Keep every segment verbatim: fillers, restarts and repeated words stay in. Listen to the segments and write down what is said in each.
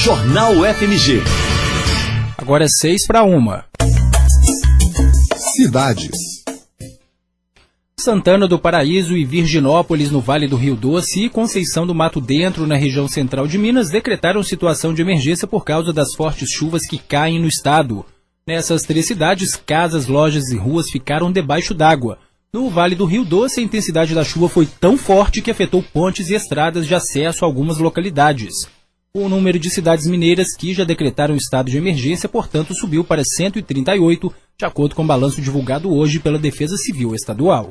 Jornal F M G. Agora é seis para uma. Cidades. Santana do Paraíso e Virginópolis, no Vale do Rio Doce, e Conceição do Mato Dentro, na região central de Minas, decretaram situação de emergência por causa das fortes chuvas que caem no estado. Nessas três cidades, casas, lojas e ruas ficaram debaixo d'água. No Vale do Rio Doce, a intensidade da chuva foi tão forte que afetou pontes e estradas de acesso a algumas localidades. O número de cidades mineiras que já decretaram estado de emergência, portanto, subiu para cento e trinta e oito, de acordo com o balanço divulgado hoje pela Defesa Civil Estadual.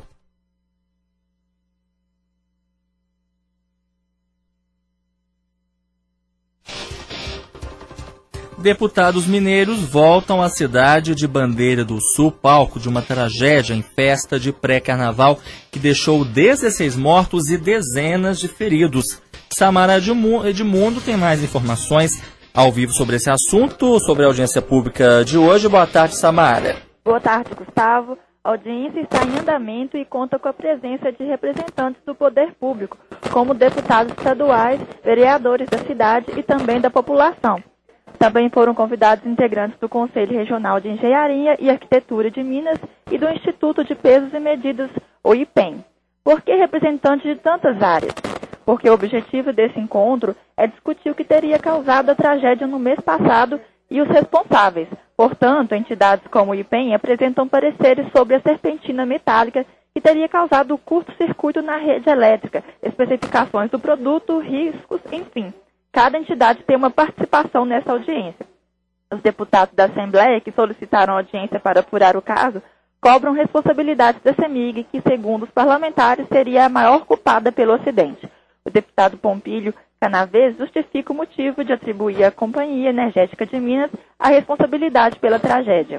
Deputados mineiros voltam à cidade de Bandeira do Sul, palco de uma tragédia em festa de pré-carnaval que deixou dezesseis mortos e dezenas de feridos. Samara Edmundo tem mais informações ao vivo sobre esse assunto, sobre a audiência pública de hoje. Boa tarde, Samara. Boa tarde, Gustavo. A audiência está em andamento e conta com a presença de representantes do poder público, como deputados estaduais, vereadores da cidade e também da população. Também foram convidados integrantes do Conselho Regional de Engenharia e Arquitetura de Minas e do Instituto de Pesos e Medidas, o I P E M. Por que representantes de tantas áreas? Porque o objetivo desse encontro é discutir o que teria causado a tragédia no mês passado e os responsáveis. Portanto, entidades como o I P E M apresentam pareceres sobre a serpentina metálica que teria causado o curto-circuito na rede elétrica, especificações do produto, riscos, enfim. Cada entidade tem uma participação nessa audiência. Os deputados da Assembleia, que solicitaram audiência para apurar o caso, cobram responsabilidades da CEMIG, que, segundo os parlamentares, seria a maior culpada pelo acidente. O deputado Pompílio Canavês justifica o motivo de atribuir à Companhia Energética de Minas a responsabilidade pela tragédia.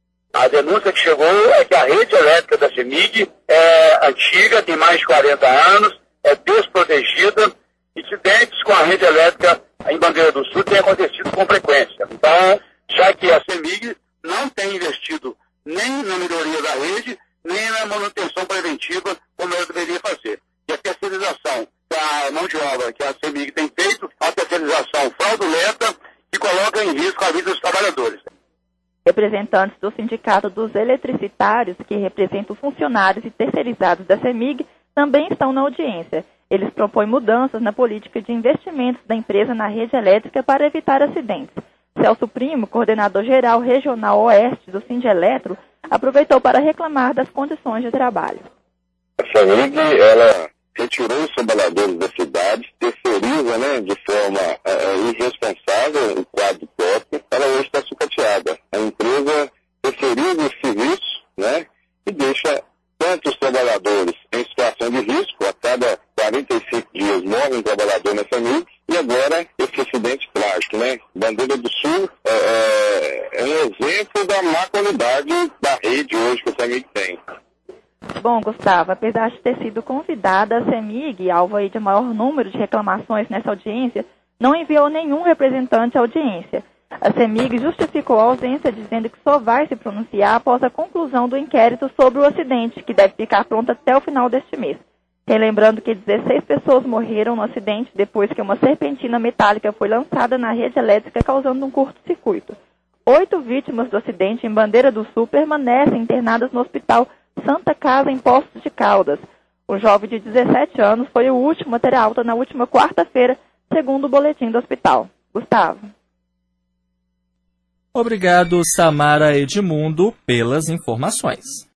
A denúncia que chegou é que a rede elétrica da CEMIG é antiga, tem mais de quarenta anos, é desprotegida. Incidentes com a rede elétrica em Bandeira do Sul têm acontecido com frequência. Então, já que a CEMIG não tem investido nem na melhoria da rede, nem na manutenção preventiva, como ela deveria fazer. E a terceirização da mão de obra que a CEMIG tem feito, a terceirização fraudulenta, que coloca em risco a vida dos trabalhadores. Representantes do Sindicato dos Eletricitários, que representam funcionários e terceirizados da CEMIG, também estão na audiência. Eles propõem mudanças na política de investimentos da empresa na rede elétrica para evitar acidentes. Celso Primo, coordenador-geral regional oeste do Sindeletro, aproveitou para reclamar das condições de trabalho. A CEMIG, ela retirou os trabalhadores da cidade, terceiriza, né, de forma é, irresponsável o quadro próprio, ela hoje está sucateada. A empresa terceiriza o serviço, né, e deixa tanto os trabalhadores em situação de risco, a cada quarenta e cinco dias morre um trabalhador na CEMIG, e agora esse acidente trágico, né? Bandeira do Sul é, é, é um exemplo da má qualidade da rede hoje que a CEMIG tem. Bom, Gustavo, apesar de ter sido convidada, a CEMIG, alvo aí de maior número de reclamações nessa audiência, não enviou nenhum representante à audiência. A CEMIG justificou a ausência, dizendo que só vai se pronunciar após a conclusão do inquérito sobre o acidente, que deve ficar pronto até o final deste mês. Relembrando que dezesseis pessoas morreram no acidente depois que uma serpentina metálica foi lançada na rede elétrica, causando um curto-circuito. Oito vítimas do acidente em Bandeira do Sul permanecem internadas no Hospital Santa Casa, em Poços de Caldas. O jovem de dezessete anos foi o último a ter alta na última quarta-feira, segundo o boletim do hospital. Gustavo. Obrigado, Samara Edmundo, pelas informações.